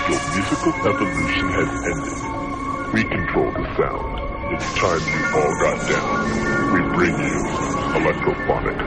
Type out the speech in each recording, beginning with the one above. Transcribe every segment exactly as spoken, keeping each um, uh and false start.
Your musical evolution has ended. We control the sound. It's time you all got down. We bring you electrophonic.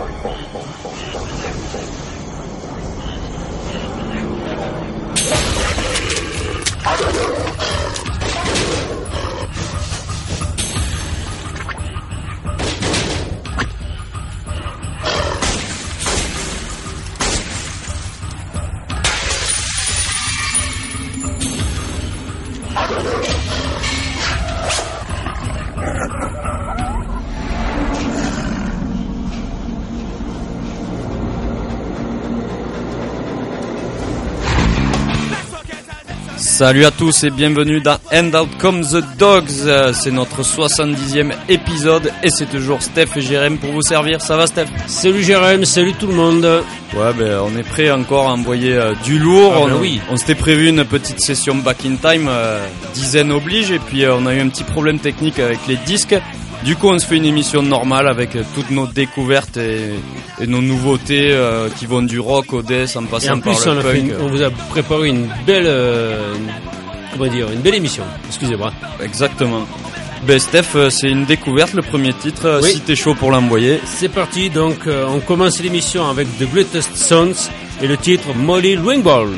Salut à tous et bienvenue dans And Out Come the Dogs, c'est notre soixante-dixième épisode et c'est toujours Steph et Jérém pour vous servir. Ça va Steph ? Salut Jérém, salut tout le monde. Ouais ben on est prêt encore à envoyer euh, du lourd. Ah, ben on, oui. on s'était prévu une petite session back in time, euh, dizaine oblige et puis euh, on a eu un petit problème technique avec les disques. Du coup on se fait une émission normale avec euh, toutes nos découvertes et, et nos nouveautés euh, qui vont du rock au death en passant et en plus, par le on, a punk. fait une, on vous a préparé une belle, euh, une, comment dire, une belle émission. Excusez-moi. Exactement. Ben Steph, euh, c'est une découverte le premier titre, euh, oui. Si t'es chaud pour l'envoyer. C'est parti, donc euh, on commence l'émission avec The Greatest Sons et le titre Molly Ringwald.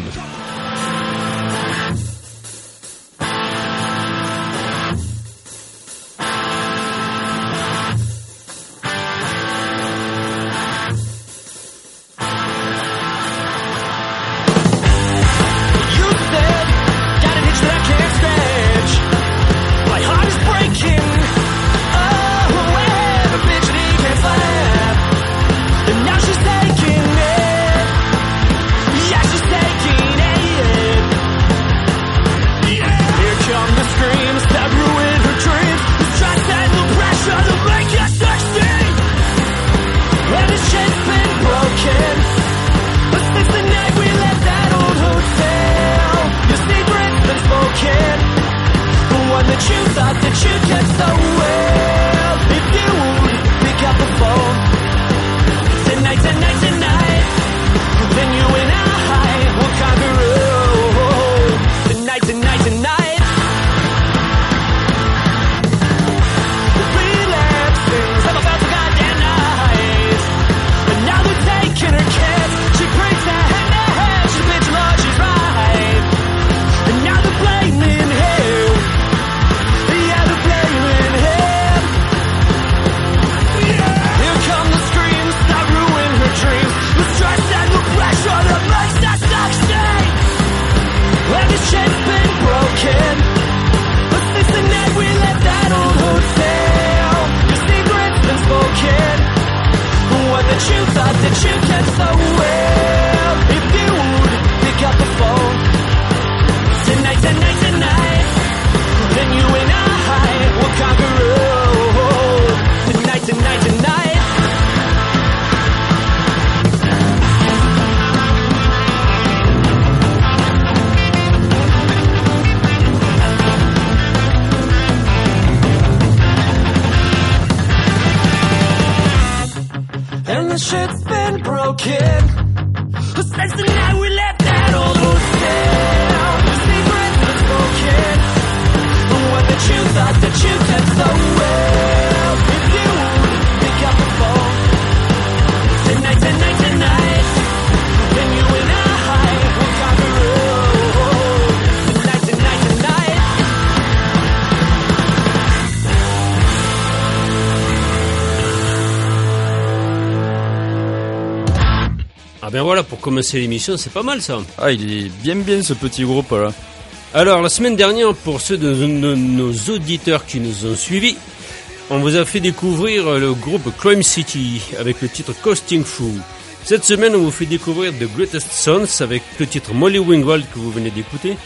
Ah ben voilà, pour commencer l'émission, c'est pas mal ça. Ah, il est bien bien ce petit groupe là. Alors, la semaine dernière, pour ceux de nos, nos auditeurs qui nous ont suivis, on vous a fait découvrir le groupe Crime City avec le titre Coasting Through. Cette semaine, on vous fait découvrir The Greatest Sons avec le titre Molly Ringwald que vous venez d'écouter.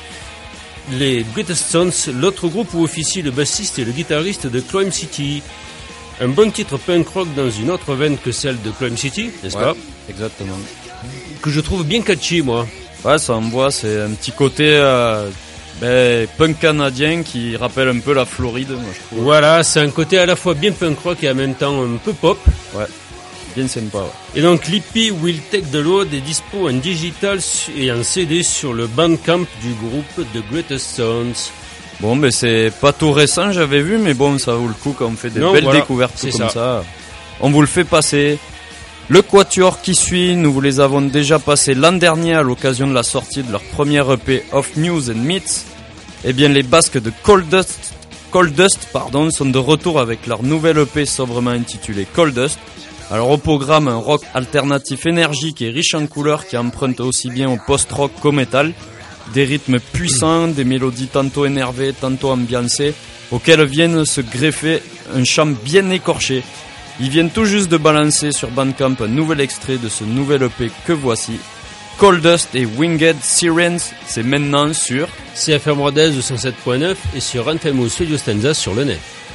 Les Greatest Sons, l'autre groupe où officie le bassiste et le guitariste de Crime City. Un bon titre punk rock dans une autre veine que celle de Crime City, n'est-ce Ouais, pas ? exactement. Que je trouve bien catchy, moi. Ouais, ça envoie, c'est un petit côté euh, ben, punk canadien qui rappelle un peu la Floride, moi je trouve. Voilà, c'est un côté à la fois bien punk rock et en même temps un peu pop. Ouais. bien sympa. Ouais. Et donc l'E P Will Take the Load est dispo en digital et en C D sur le Bandcamp du groupe The Greatest Sounds. Bon, mais c'est pas tout récent, j'avais vu, mais bon, ça vaut le coup quand on fait des non, belles voilà, découvertes comme ça. ça. On vous le fait passer. Le quatuor qui suit, nous vous les avons déjà passés l'an dernier à l'occasion de la sortie de leur première E P Of News and Myths. Eh bien, les Basques de Cold Dust, Cold Dust, pardon, sont de retour avec leur nouvelle E P sobrement intitulée Cold Dust. Alors au programme, un rock alternatif énergique et riche en couleurs qui emprunte aussi bien au post-rock qu'au metal. Des rythmes puissants, des mélodies tantôt énervées, tantôt ambiancées, auxquelles viennent se greffer un chant bien écorché. Ils viennent tout juste de balancer sur Bandcamp un nouvel extrait de ce nouvel E P que voici. Cold Dust et Winged Sirens, c'est maintenant sur C F M Rodez deux cent sept point neuf et sur Anthemo Studio Stanza sur le net.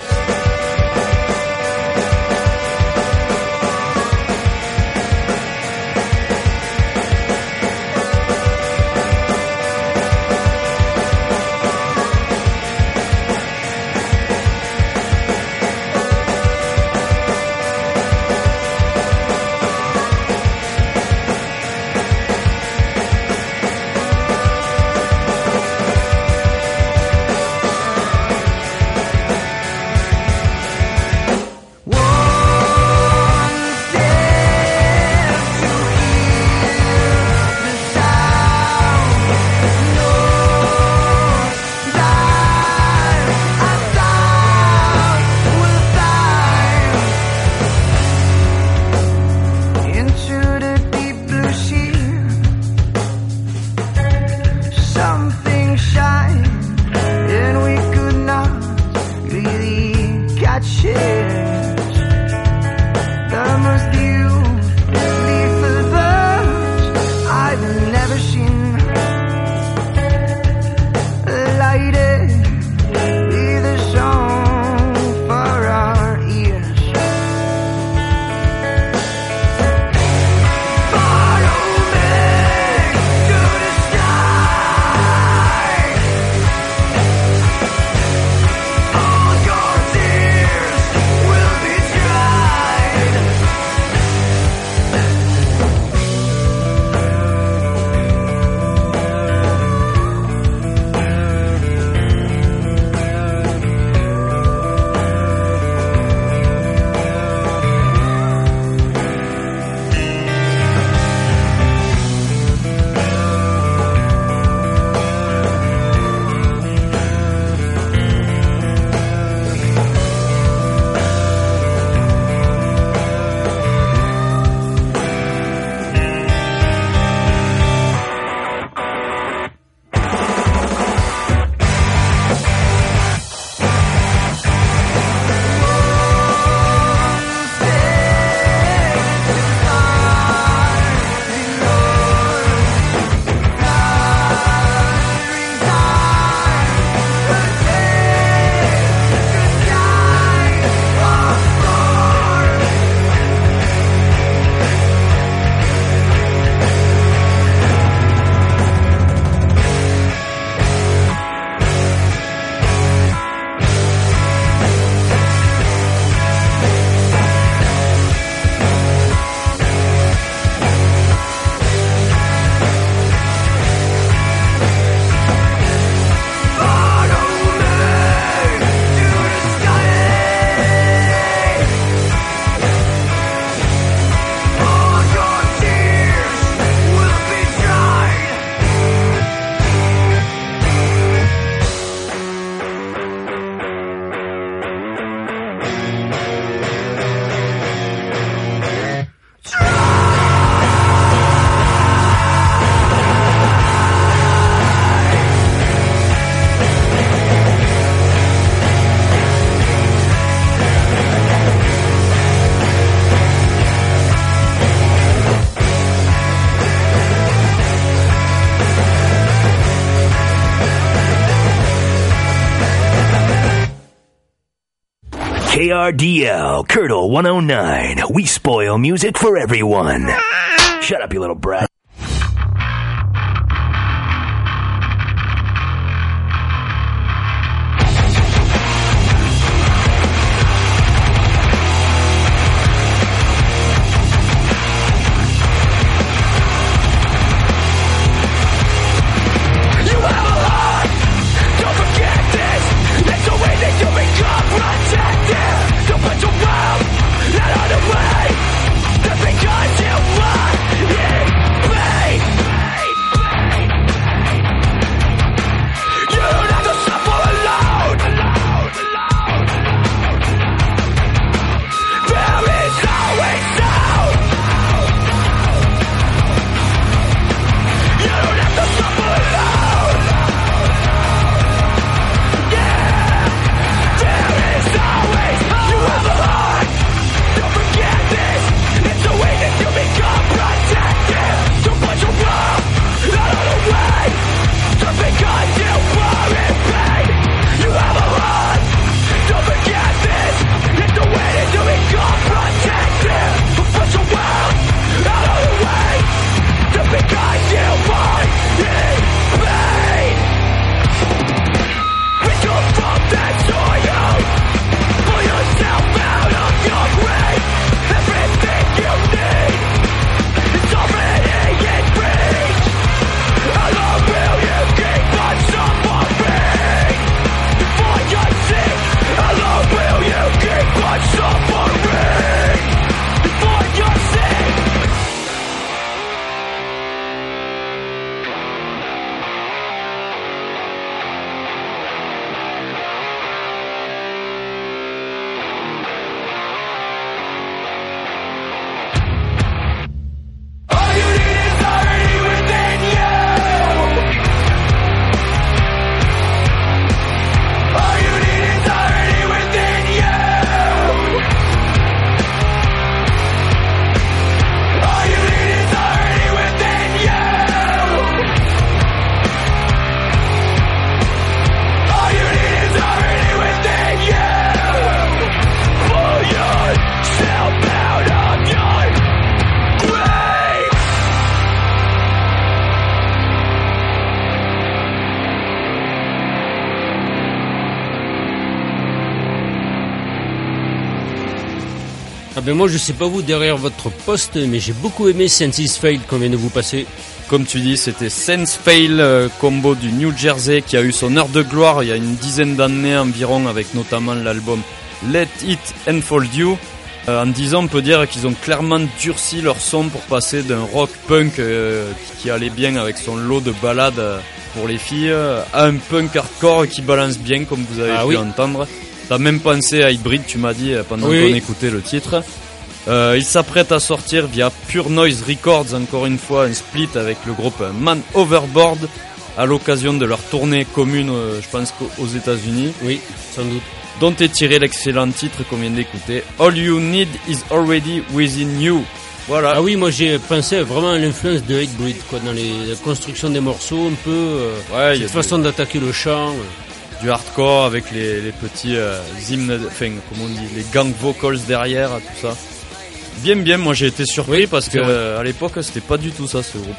K R D L, Curdle one oh nine. We spoil music for everyone. Shut up, you little brat. Ah ben moi je sais pas vous derrière votre poste, mais j'ai beaucoup aimé Senses Fail qu'on vient de vous passer. Comme tu dis, c'était Sense Fail, euh, combo du New Jersey, qui a eu son heure de gloire il y a une dizaine d'années environ, avec notamment l'album Let It Unfold You. Euh, en dix ans, on peut dire qu'ils ont clairement durci leur son pour passer d'un rock punk euh, qui, qui allait bien avec son lot de ballades euh, pour les filles, euh, à un punk hardcore qui balance bien, comme vous avez ah, pu oui. entendre. T'as même pensé à Hybrid, tu m'as dit, pendant oui, qu'on oui. écoutait le titre. Euh, il s'apprête à sortir via Pure Noise Records, encore une fois, un split avec le groupe Man Overboard, à l'occasion de leur tournée commune, euh, je pense qu'aux États-Unis. Oui, sans doute. Dont est tiré l'excellent titre qu'on vient d'écouter, All You Need Is Already Within You. Voilà. Ah oui, moi j'ai pensé vraiment à l'influence de Hatebreed, quoi, dans les, la construction des morceaux, un peu, euh, ouais, cette façon du, d'attaquer le chant. Du hardcore avec les, les petits euh, hymnes, enfin, comment on dit, les gang vocals derrière, tout ça. Bien, bien, moi j'ai été surpris oui, parce que euh, à l'époque c'était pas du tout ça, ce groupe.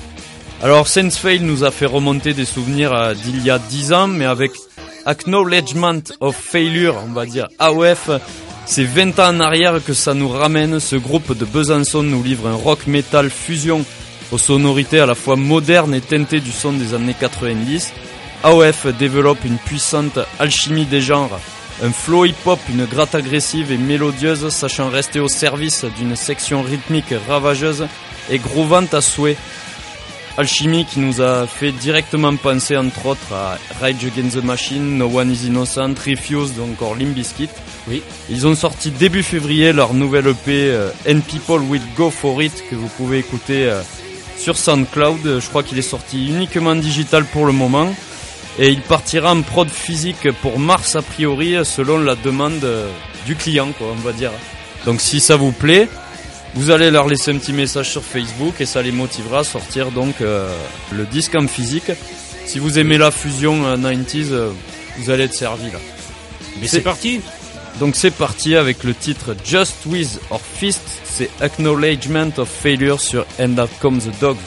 Alors, Sense Fail nous a fait remonter des souvenirs euh, d'il y a dix ans, mais avec Acknowledgement of Failure, on va dire A O F, c'est vingt ans en arrière que ça nous ramène. Ce groupe de Besançon nous livre un rock metal fusion aux sonorités à la fois modernes et teintées du son des années quatre-vingt-dix. A O F développe une puissante alchimie des genres, un flow hip-hop, une gratte agressive et mélodieuse, sachant rester au service d'une section rythmique ravageuse et groovante à souhait. Alchimie qui nous a fait directement penser entre autres à Rage Against the Machine, No One Is Innocent, Refused ou encore Limp Bizkit. Oui. Ils ont sorti début février leur nouvelle E P euh, And People Will Go For It, que vous pouvez écouter euh, sur SoundCloud. Je crois qu'il est sorti uniquement digital pour le moment et il partira en prod physique pour mars a priori, selon la demande euh, du client, quoi, on va dire. Donc si ça vous plaît, vous allez leur laisser un petit message sur Facebook et ça les motivera à sortir donc euh, le disque en physique. Si vous aimez la fusion euh, quatre-vingt-dix, euh, vous allez être servi là. Mais c'est, c'est parti. Donc c'est parti avec le titre Just With Our Fist, c'est Acknowledgement of Failure sur And Out Comes the Dog.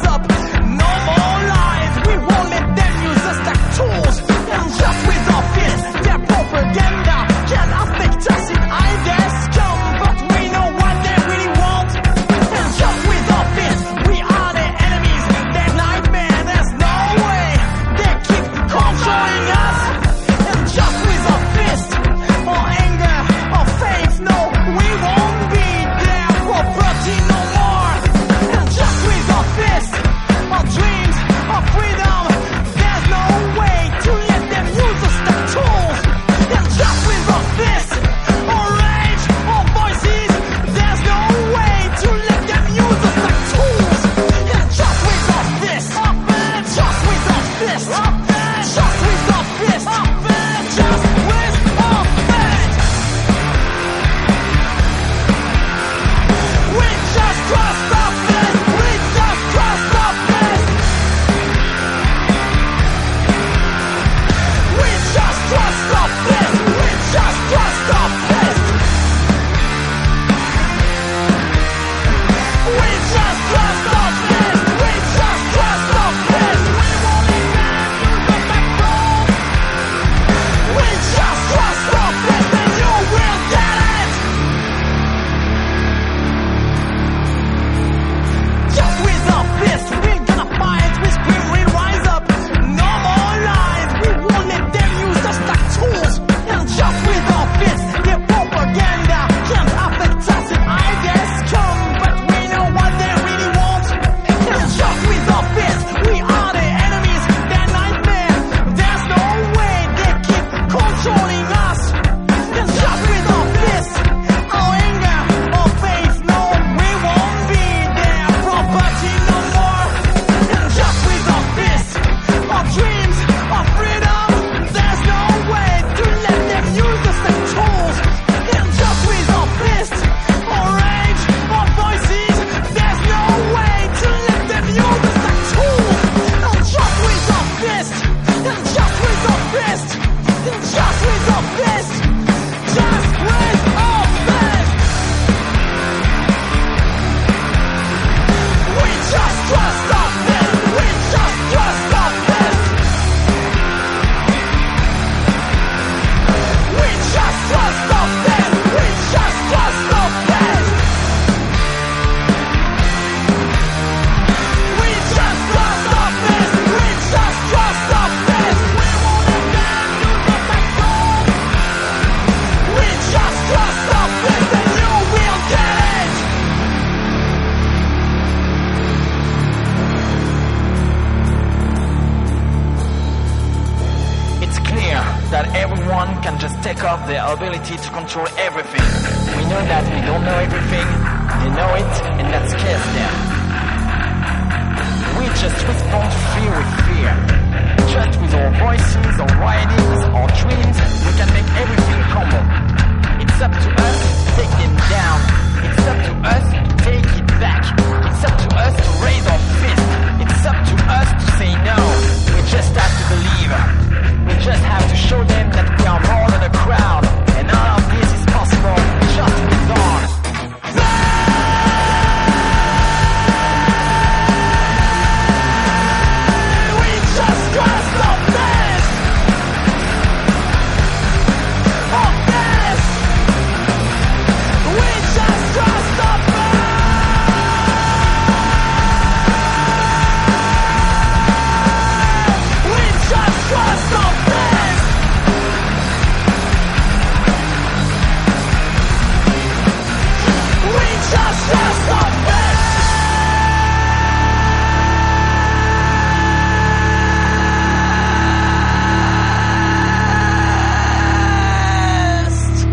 Just with our fist. their ability to control everything. We know that we don't know everything, they know it, and that scares them. We just respond to fear with fear. Just with our voices, our writings, our dreams, we can make everything crumble. It's up to us to take them down. It's up to us to take it back. It's up to us to raise our fist. It's up to us to say no. We just have to believe. We just have to show them that we are more than a crowd. And all of this is possible just in the dawn. We just trust the best. Oh yes. We just trust the best. We just trust the best. We just trust the best.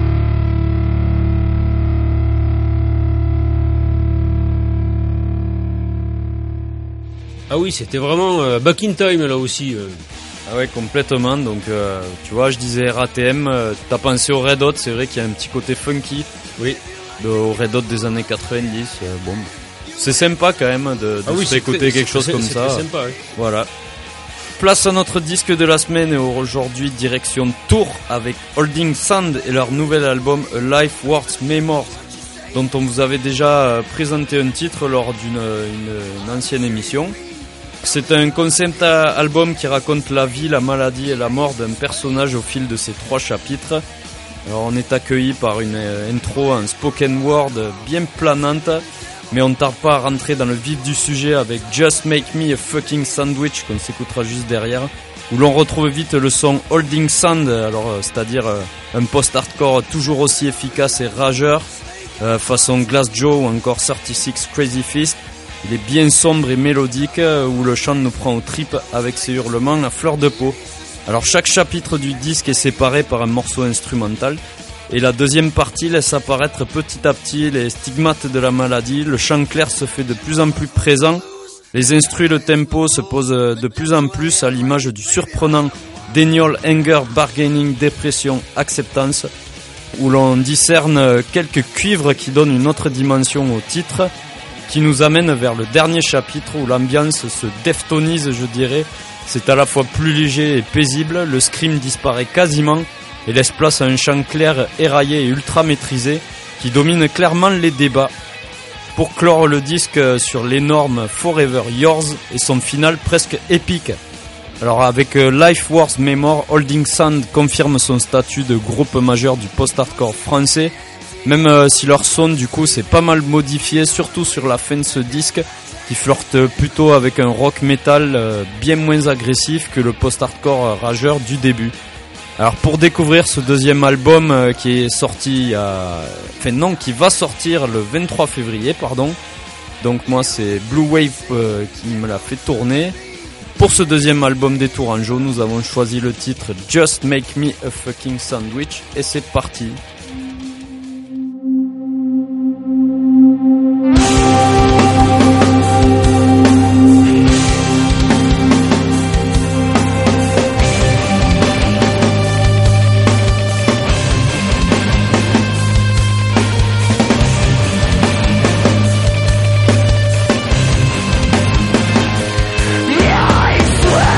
Ah oui, c'était vraiment euh, back in time là aussi. euh. Ah ouais, complètement. Donc, euh, tu vois, je disais R A T M, euh, t'as pensé au Red Hot, c'est vrai qu'il y a un petit côté funky. Oui. De, au Red Hot des années quatre-vingt-dix. Euh, bon, c'est sympa quand même de, de Ah oui, se c'est écouter très- quelque c'est chose très- comme c'est ça. très sympa, oui. Voilà. Place à notre disque de la semaine et aujourd'hui direction Tours avec Holding Sand et leur nouvel album A Life Worth Memory, dont on vous avait déjà euh, présenté un titre lors d'une une, une ancienne émission. C'est un concept album qui raconte la vie, la maladie et la mort d'un personnage au fil de ces trois chapitres. Alors on est accueilli par une euh, intro en spoken word bien planante, mais on ne tarde pas à rentrer dans le vif du sujet avec Just Make Me a Fucking Sandwich qu'on s'écoutera juste derrière, où l'on retrouve vite le son Holding Sand, alors euh, c'est-à-dire euh, un post-hardcore toujours aussi efficace et rageur, euh, façon Glass Joe ou encore trente-six Crazy Fist. Il est bien sombre et mélodique, euh, où le chant nous prend aux tripes avec ses hurlements à fleur de peau. Alors chaque chapitre du disque est séparé par un morceau instrumental, et la deuxième partie laisse apparaître petit à petit les stigmates de la maladie. Le chant clair se fait de plus en plus présent, les instrus et le tempo se posent de plus en plus à l'image du surprenant Denial, Anger, Bargaining, Dépression, Acceptance, où l'on discerne quelques cuivres qui donnent une autre dimension au titre, qui nous amène vers le dernier chapitre où l'ambiance se deftonise, je dirais. C'est à la fois plus léger et paisible, le scream disparaît quasiment et laisse place à un chant clair, éraillé et ultra maîtrisé qui domine clairement les débats. Pour clore le disque sur l'énorme Forever Yours et son final presque épique. Alors avec Life Worth Memory, Holding Sand confirme son statut de groupe majeur du post-hardcore français, même euh, si leur son du coup c'est pas mal modifié, surtout sur la fin de ce disque, qui flirte plutôt avec un rock metal euh, bien moins agressif que le post-hardcore euh, rageur du début. Alors pour découvrir ce deuxième album euh, qui est sorti il y a... Enfin non, qui va sortir le vingt-trois février, pardon. Donc moi c'est Blue Wave euh, qui me l'a fait tourner. Pour ce deuxième album des Tourangeaux, nous avons choisi le titre Just Make Me a Fucking Sandwich et c'est parti.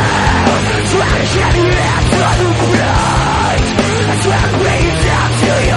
Swear, breathe down to your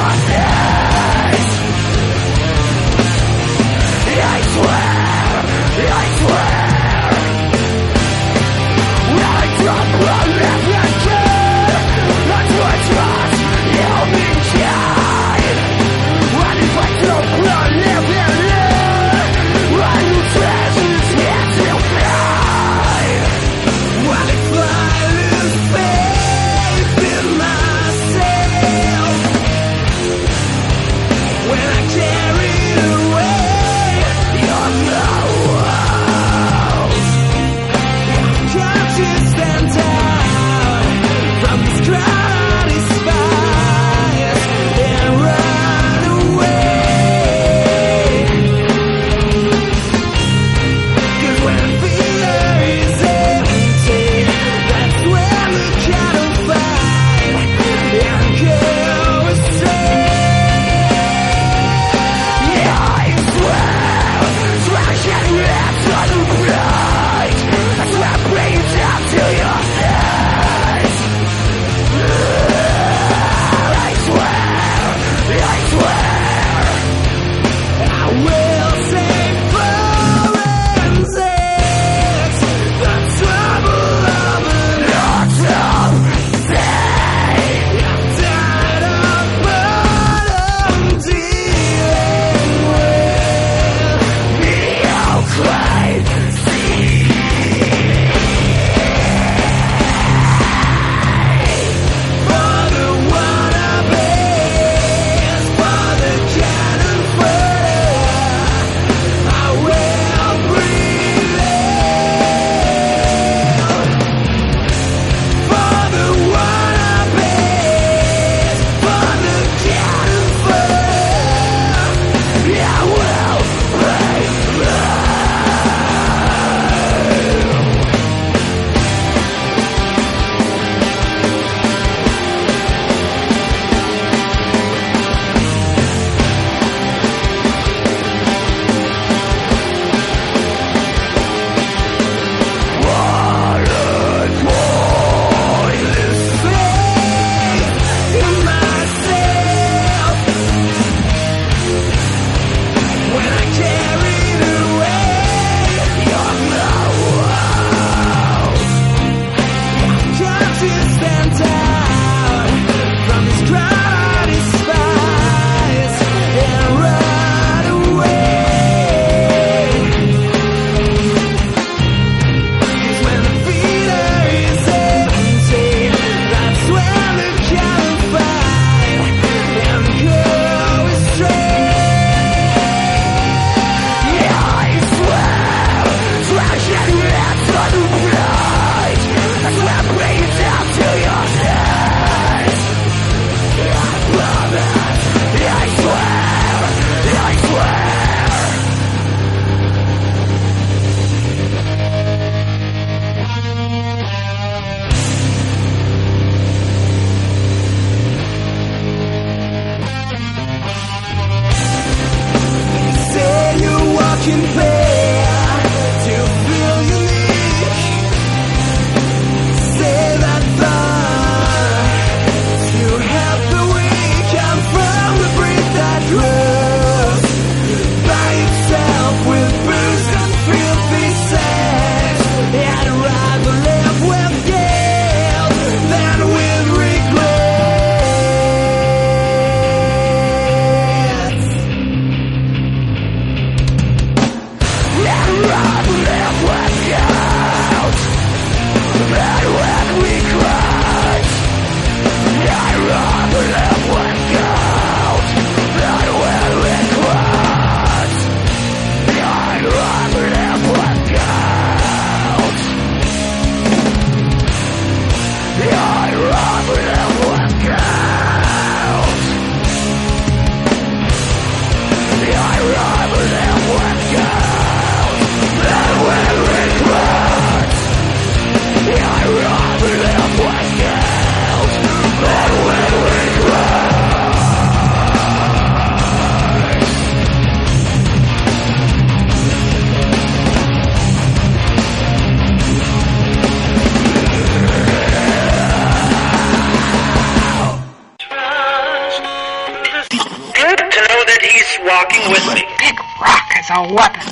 Walking with me. Big rock as a weapon.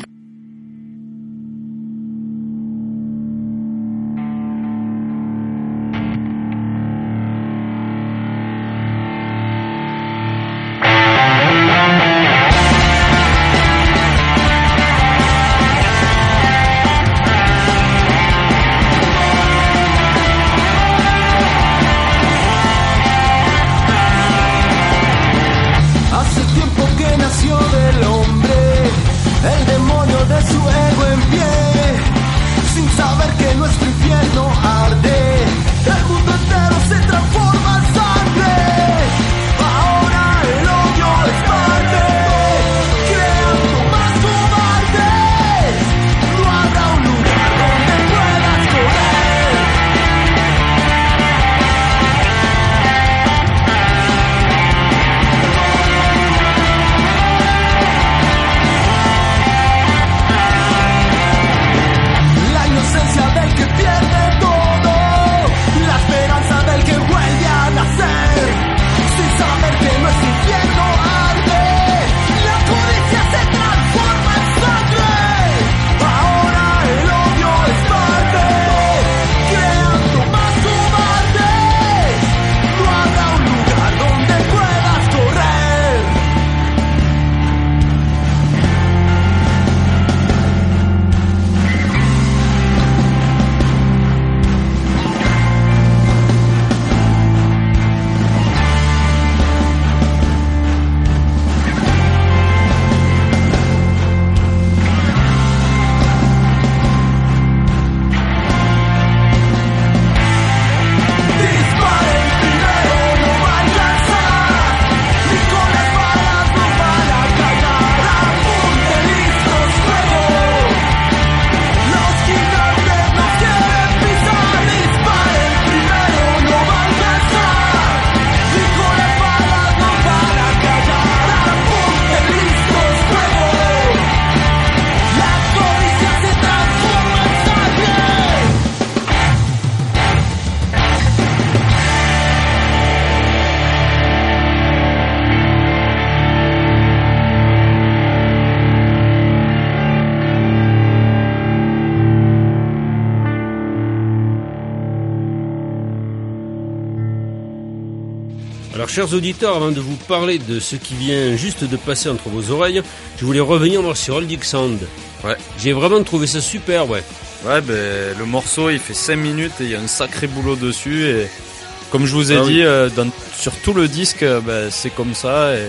Alors, chers auditeurs, avant de vous parler de ce qui vient juste de passer entre vos oreilles, je voulais revenir moi sur Old Dick Sound. Ouais. J'ai vraiment trouvé ça super, ouais. Ouais, ben le morceau il fait cinq minutes et il y a un sacré boulot dessus et comme je vous ai ah, dit, oui. euh, dans, sur tout le disque, ben, c'est comme ça et...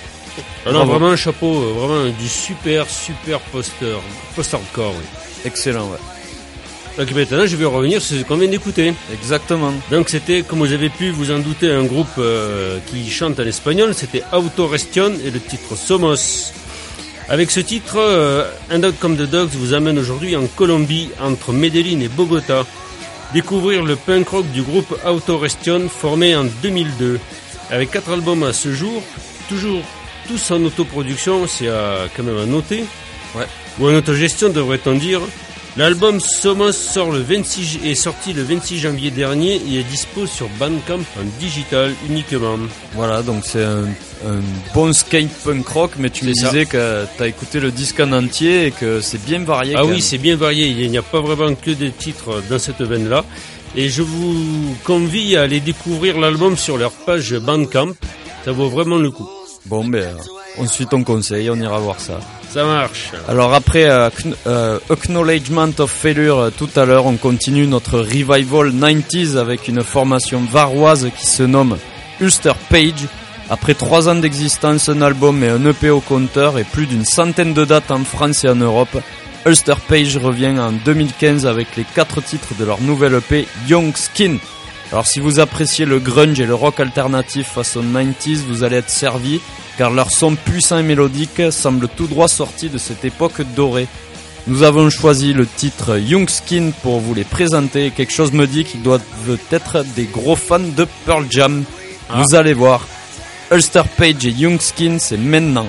Ah non, vraiment un chapeau, vraiment du super, super poster, post-hardcore, oui. Excellent, ouais. Donc maintenant, je vais revenir sur ce qu'on vient d'écouter. Exactement. Donc c'était, comme vous avez pu vous en douter, un groupe euh, qui chante en espagnol, c'était Autorestion et le titre Somos. Avec ce titre, euh, Un Dog Comme the Dogs vous amène aujourd'hui en Colombie, entre Medellín et Bogota, découvrir le punk rock du groupe Autorestion formé en deux mille deux. Avec quatre albums à ce jour, toujours tous en autoproduction, c'est à, quand même à noter. Ouais. Ou en autogestion, devrait-on dire. L'album Somos sort le vingt-six, est sorti le vingt-six janvier dernier et est dispo sur Bandcamp en digital uniquement. Voilà, donc c'est un, un bon skate punk rock, mais tu me C'est disais que t'as écouté le disque en entier et que c'est bien varié. Ah quand oui, même. c'est bien varié, il n'y a pas vraiment que des titres dans cette veine-là. Et je vous convie à aller découvrir l'album sur leur page Bandcamp, ça vaut vraiment le coup. Bon, ben, on suit ton conseil, on ira voir ça. Ça marche. Alors après euh, euh, Acknowledgement of Failure euh, tout à l'heure, on continue notre revival quatre-vingt-dix avec une formation varoise qui se nomme Ulster Page. Après trois ans d'existence, un album et un E P au compteur et plus d'une centaine de dates en France et en Europe, Ulster Page revient en deux mille quinze avec les quatre titres de leur nouvelle E P Young Skin. Alors si vous appréciez le grunge et le rock alternatif façon quatre-vingt-dix, vous allez être servi, car leur son puissant et mélodique semble tout droit sorti de cette époque dorée. Nous avons choisi le titre Young Skin pour vous les présenter, et quelque chose me dit qu'ils doivent être des gros fans de Pearl Jam. Ah. Vous allez voir, Ulster Page et Young Skin, c'est maintenant.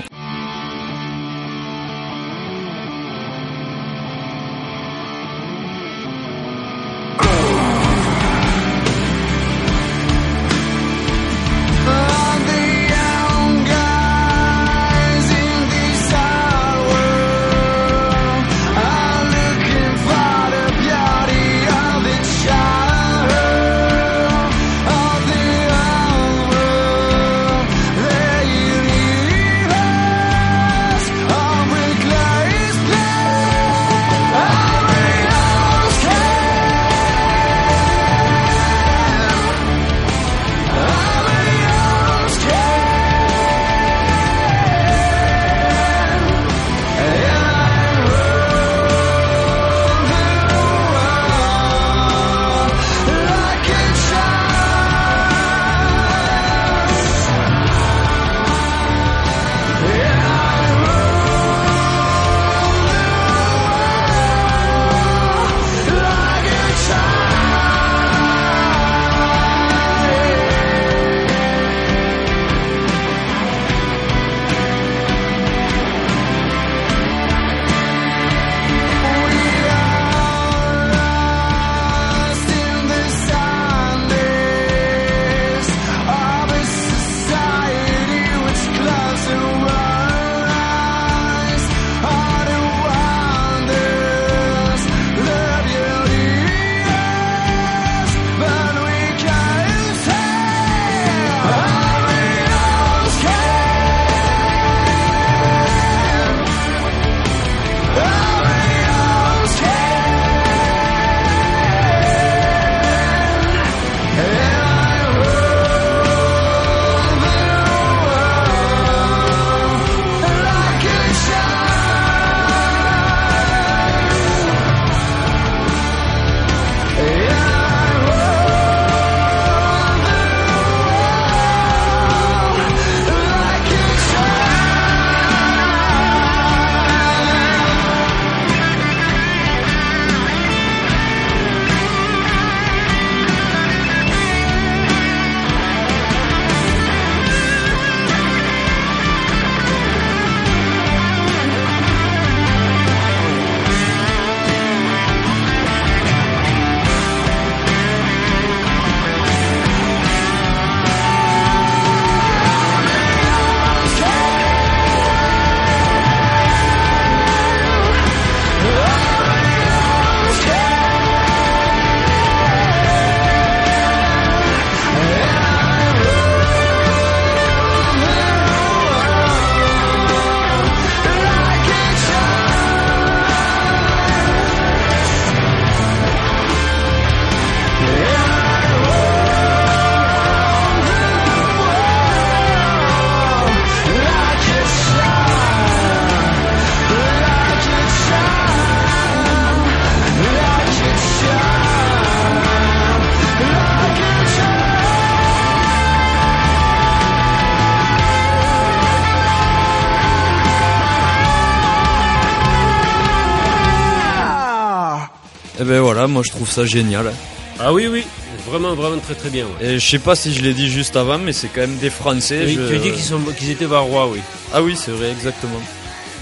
Et ben voilà, moi je trouve ça génial. Ah oui, oui, vraiment, vraiment très très bien. Ouais. Et je sais pas si je l'ai dit juste avant, mais c'est quand même des Français. Oui, je... tu as dit qu'ils, sont, qu'ils étaient varois, oui. Ah oui, c'est vrai, exactement.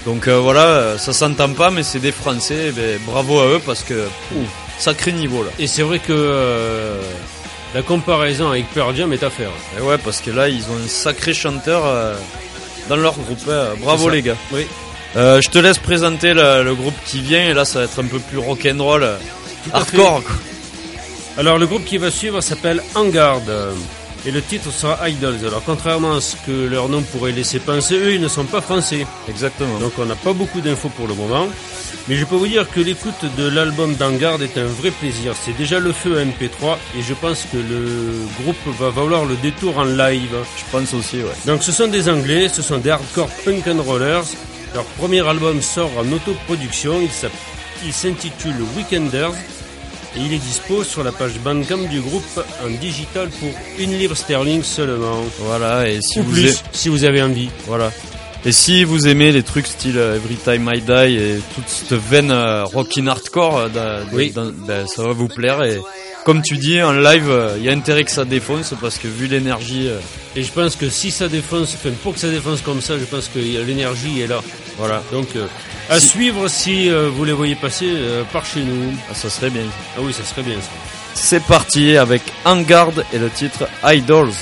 Donc euh, voilà, ça s'entend pas, mais c'est des Français. Et ben, bravo à eux parce que pouf, sacré niveau là. Et c'est vrai que euh, la comparaison avec Pearl Jam est à faire. Et ouais, parce que là ils ont un sacré chanteur euh, dans leur groupe. Hein. Bravo les gars. Oui. Euh, je te laisse présenter le, le groupe qui vient et là ça va être un peu plus rock'n'roll, hardcore. Quoi. Alors le groupe qui va suivre s'appelle Vanguard et le titre sera Idols. Alors contrairement à ce que leur nom pourrait laisser penser, eux ils ne sont pas français. Exactement. Donc on n'a pas beaucoup d'infos pour le moment. Mais je peux vous dire que l'écoute de l'album Vanguard est un vrai plaisir. C'est déjà le feu à M P trois et je pense que le groupe va valoir le détour en live. Je pense aussi, ouais. Donc ce sont des Anglais, ce sont des hardcore punk and rollers. Leur premier album sort en autoproduction, il, il s'intitule Weekenders. Et il est dispo sur la page Bandcamp du groupe en digital pour une livre sterling seulement. Voilà, et si Ou vous plus, aimez, si vous avez envie. Voilà. Et si vous aimez les trucs style euh, Every Time I Die et toute cette veine euh, rockin' hardcore, euh, da, oui. da, ben, ça va vous plaire. Et comme tu dis, en live, il euh, y a intérêt que ça défonce parce que vu l'énergie... Euh, et je pense que si ça défonce, enfin, pour que ça défonce comme ça, je pense que l'énergie est là. Voilà. Donc... Euh, À si... suivre si euh, vous les voyez passer euh, par chez nous. Ah, ça serait bien. Ah oui, ça serait bien ça. C'est parti avec Vanguard et le titre Idols.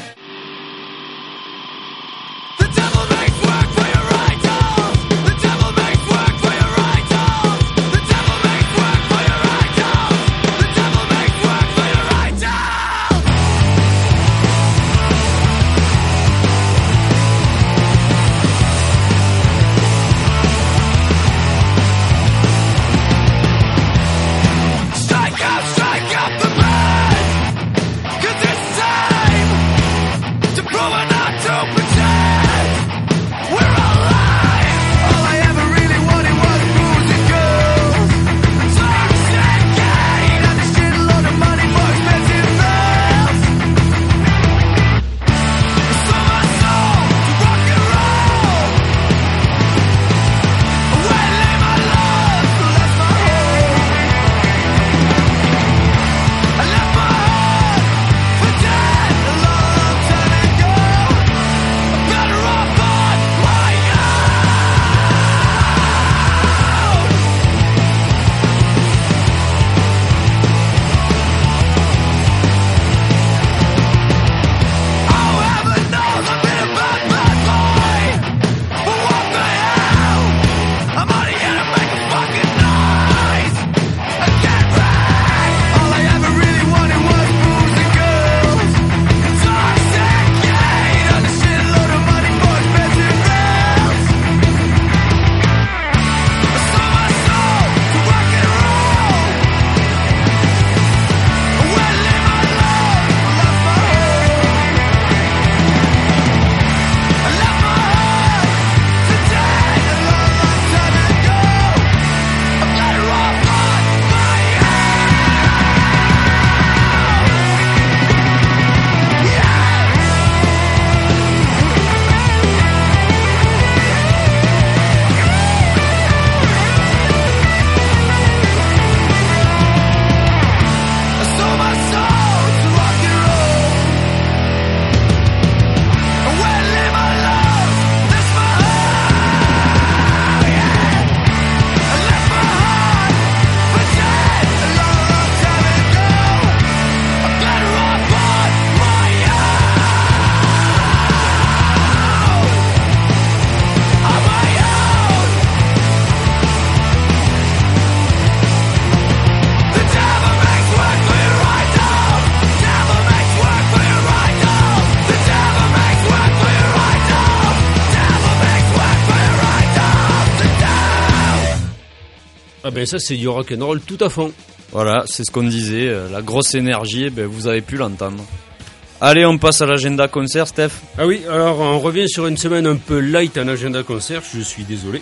Ah ben ça c'est du rock'n'roll tout à fond. Voilà, c'est ce qu'on disait, euh, la grosse énergie, ben vous avez pu l'entendre. Allez, on passe à l'agenda concert, Steph. Ah oui, alors on revient sur une semaine un peu light en agenda concert, je suis désolé.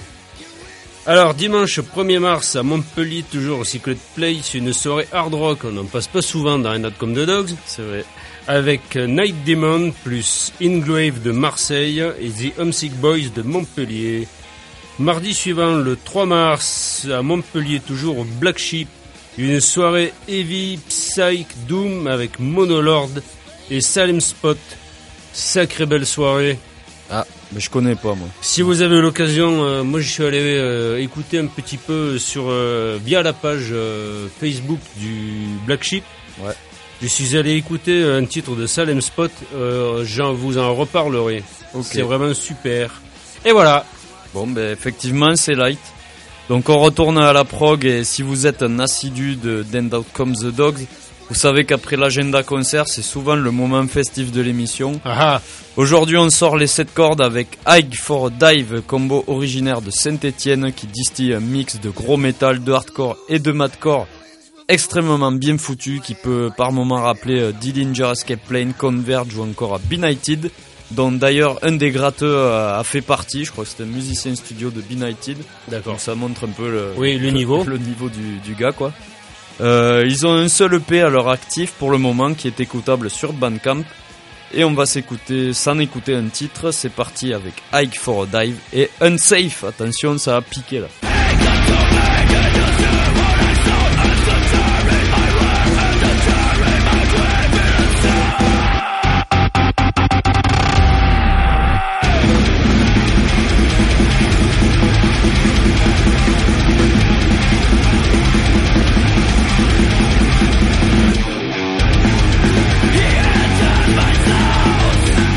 Alors dimanche premier mars à Montpellier, toujours au Secret Place, une soirée hard rock, on n'en passe pas souvent dans Not Comme the Dogs. C'est vrai. Avec Night Demon plus Ingrave de Marseille et The Homesick Boys de Montpellier. Mardi suivant, le trois mars, à Montpellier, toujours au Black Sheep, une soirée heavy, psych, doom avec Monolord et Salem Spot. Sacrée belle soirée. Ah, mais je connais pas moi. Si vous avez l'occasion, euh, moi je suis allé euh, écouter un petit peu sur euh, via la page euh, Facebook du Black Sheep. Ouais. Je suis allé écouter un titre de Salem Spot, euh, j'en vous en reparlerai. Okay. C'est vraiment super. Et voilà. Bon, ben effectivement, c'est light. Donc on retourne à la prog, et si vous êtes un assidu de Then Out Comes the Dogs, vous savez qu'après l'agenda concert, c'est souvent le moment festif de l'émission. Ah. Aujourd'hui, on sort les sept cordes avec High for a Dive, combo originaire de Saint-Étienne qui distille un mix de gros métal, de hardcore et de madcore extrêmement bien foutu, qui peut par moments rappeler euh, Dillinger Escape Plane, Converge ou encore à Benighted, dont d'ailleurs un des gratteux a, a fait partie. Je crois que c'était un musicien studio de Benighted. D'accord. Donc ça montre un peu le, oui, le niveau, le niveau du, du gars, quoi. Euh, ils ont un seul E P à leur actif pour le moment qui est écoutable sur Bandcamp, et on va s'écouter, s'en écouter un titre. C'est parti avec High for a Dive et Unsafe. Attention, ça a piqué là.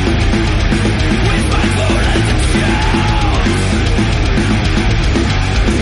With my foot at the show,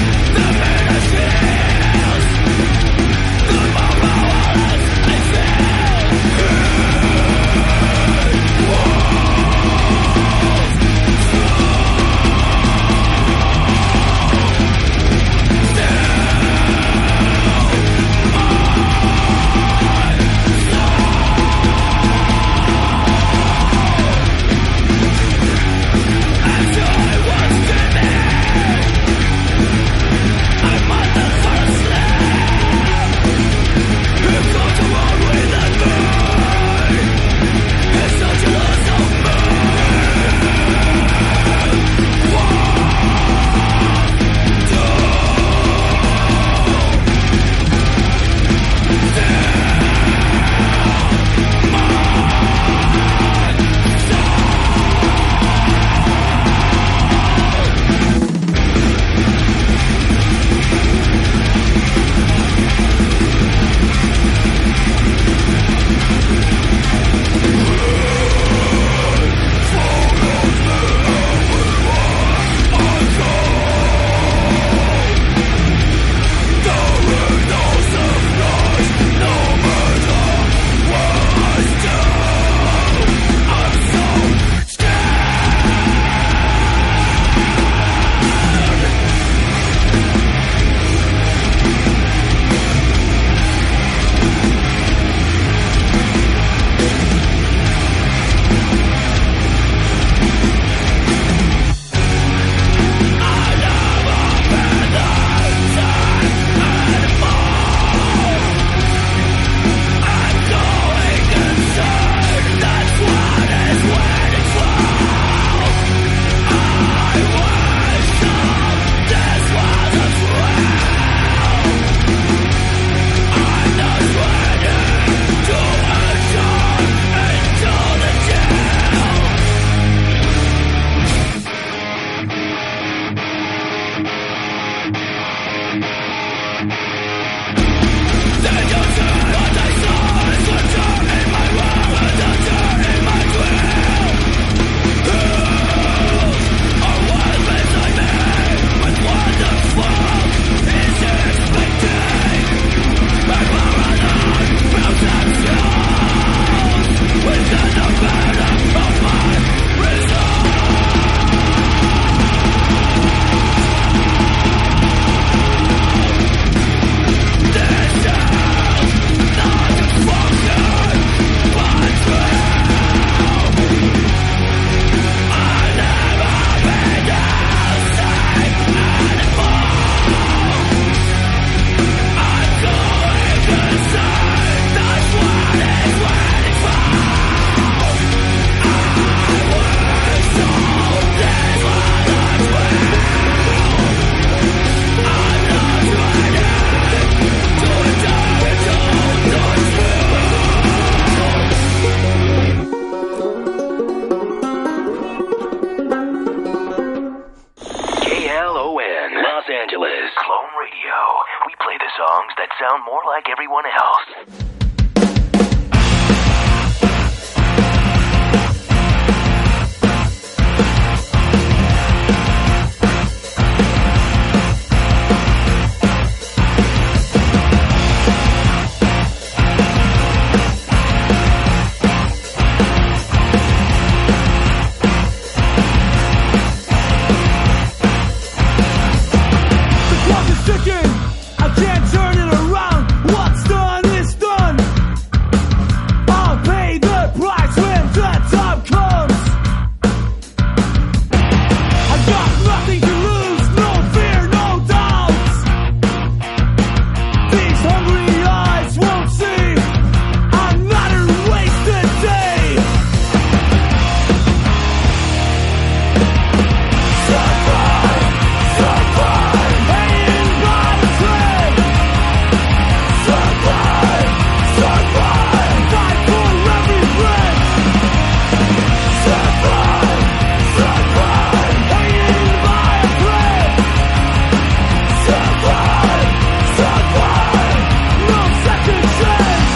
songs that sound more like everyone else. I can't turn it around. What's done is done. I'll pay the price when the time comes. I got nothing to lose, no fear, no doubts. These hungry eyes won't see another wasted day. Survive, survive, hanging by a thread. Survive, survive, fight for every breath. Survive, survive, hanging by a thread. Survive, survive, no second chance.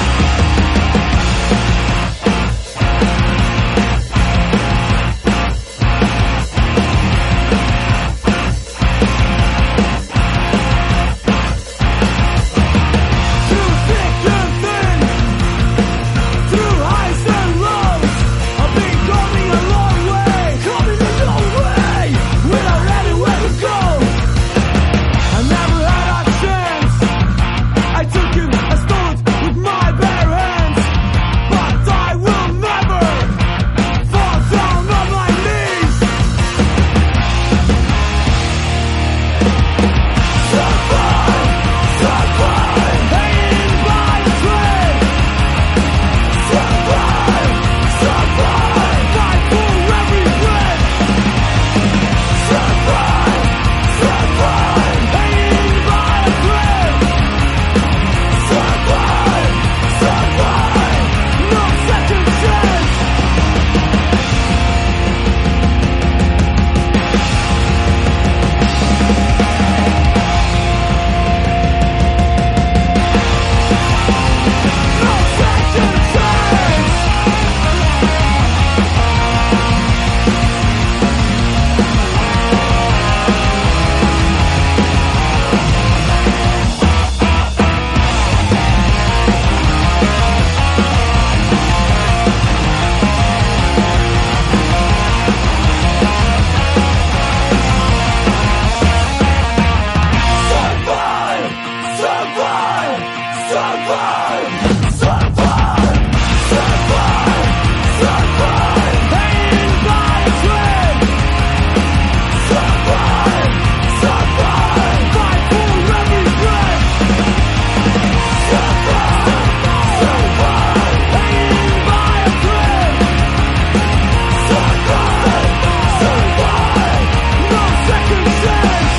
Through thick and thin, through highs and lows, I've been coming a long way, coming a long way, without anywhere to go. I never had a chance. I took it, I stole it with my bare hands, but I will never fall down on my knees. Survive, survive, hanging by a thread. Survive, survive, fight for every breath. Survive, survive, hanging by a thread. Survive, survive, no second chance. No second chance. Survive, survive, survive, survive, survive, survive, hanging by a thread. Survive, survive, fight for every breath. Survive, survive, hanging by a thread. Survive, survive, no second chance.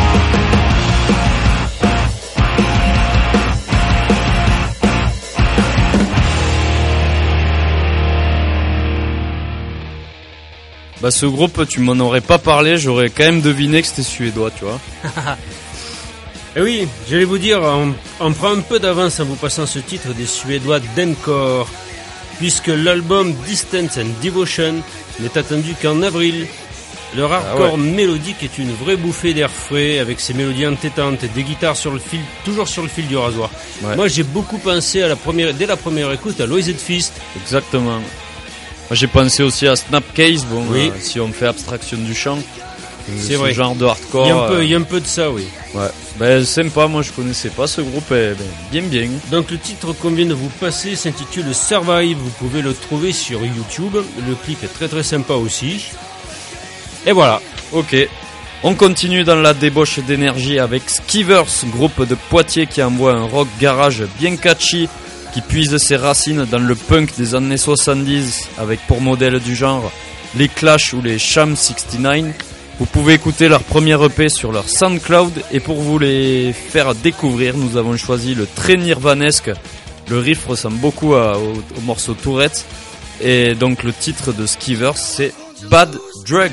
Bah ce groupe, tu m'en aurais pas parlé, j'aurais quand même deviné que c'était suédois, tu vois. Et oui, j'allais vous dire, on, on prend un peu d'avance en vous passant ce titre des Suédois d'Encore, puisque l'album Distance and Devotion n'est attendu qu'en avril. Leur hardcore ouais. mélodique est une vraie bouffée d'air frais, avec ses mélodies entêtantes, des guitares sur le fil, toujours sur le fil du rasoir. Ouais. Moi j'ai beaucoup pensé à la première, dès la première écoute à Loised Fist. Exactement. Moi, j'ai pensé aussi à Snapcase, bon, Oui. euh, si on fait abstraction du chant. C'est ce vrai. genre de hardcore. Il y a un peu, euh, il y a un peu de ça, oui. Ouais. Ben, sympa, moi je connaissais pas ce groupe, et, ben, bien bien. Donc le titre qu'on vient de vous passer s'intitule Survive, vous pouvez le trouver sur YouTube, le clip est très très sympa aussi. Et voilà. Ok. On continue dans la débauche d'énergie avec Skivers, groupe de Poitiers qui envoie un rock garage bien catchy, qui puise ses racines dans le punk des années soixante-dix, avec pour modèle du genre les Clash ou les Sham soixante-neuf. Vous pouvez écouter leur premier E P sur leur SoundCloud, et pour vous les faire découvrir, nous avons choisi le très nirvanesque. Le riff ressemble beaucoup à, au, au morceau Tourette, et donc le titre de Skivers c'est Bad Drug.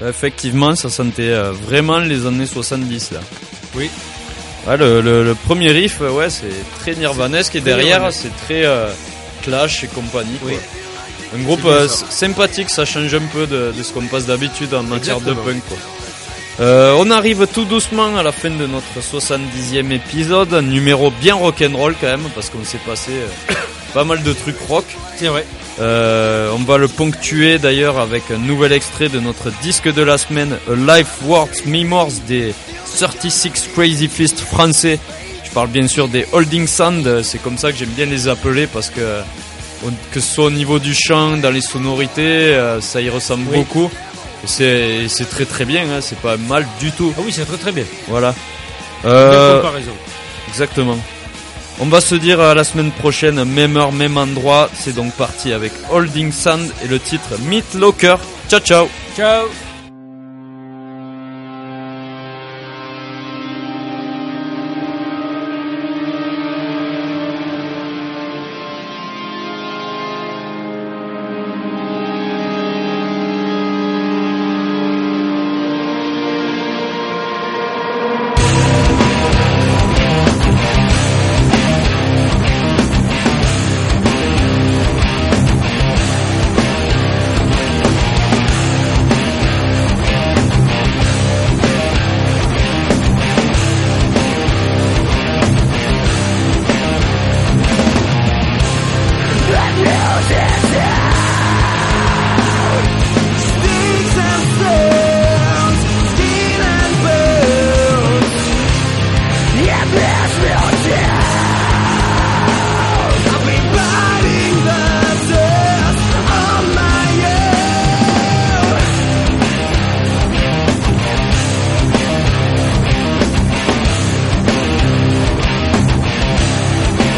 Effectivement, ça sentait euh, vraiment les années soixante-dix là. Oui. Ouais, le, le, le premier riff, ouais, c'est très nirvanesque et derrière, nirvanesque. c'est très euh, Clash et compagnie. Quoi. Oui. Un groupe C'est bien euh, ça. sympathique, ça change un peu de, de ce qu'on passe d'habitude en matière Exactement. de punk. Quoi. Euh, on arrive tout doucement à la fin de notre soixante-dixième épisode, un numéro bien rock'n'roll quand même, parce qu'on s'est passé euh, pas mal de trucs rock. C'est vrai. Euh, on va le ponctuer d'ailleurs avec un nouvel extrait de notre disque de la semaine, A Life Worth Memoirs des trente-six Crazy Fist français. Je parle bien sûr des Holding Sand, c'est comme ça que j'aime bien les appeler parce que que ce soit au niveau du chant, dans les sonorités, euh, ça y ressemble Oui. beaucoup. Et c'est, c'est très très bien, hein, c'est pas mal du tout. Ah oui, c'est très très bien. Voilà. Belle Euh, comparaison. exactement. On va se dire à la semaine prochaine, même heure, même endroit. C'est donc parti avec Holding Sand et le titre Meat Locker. Ciao ciao. Ciao.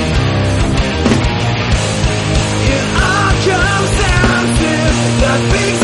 It all comes down to the big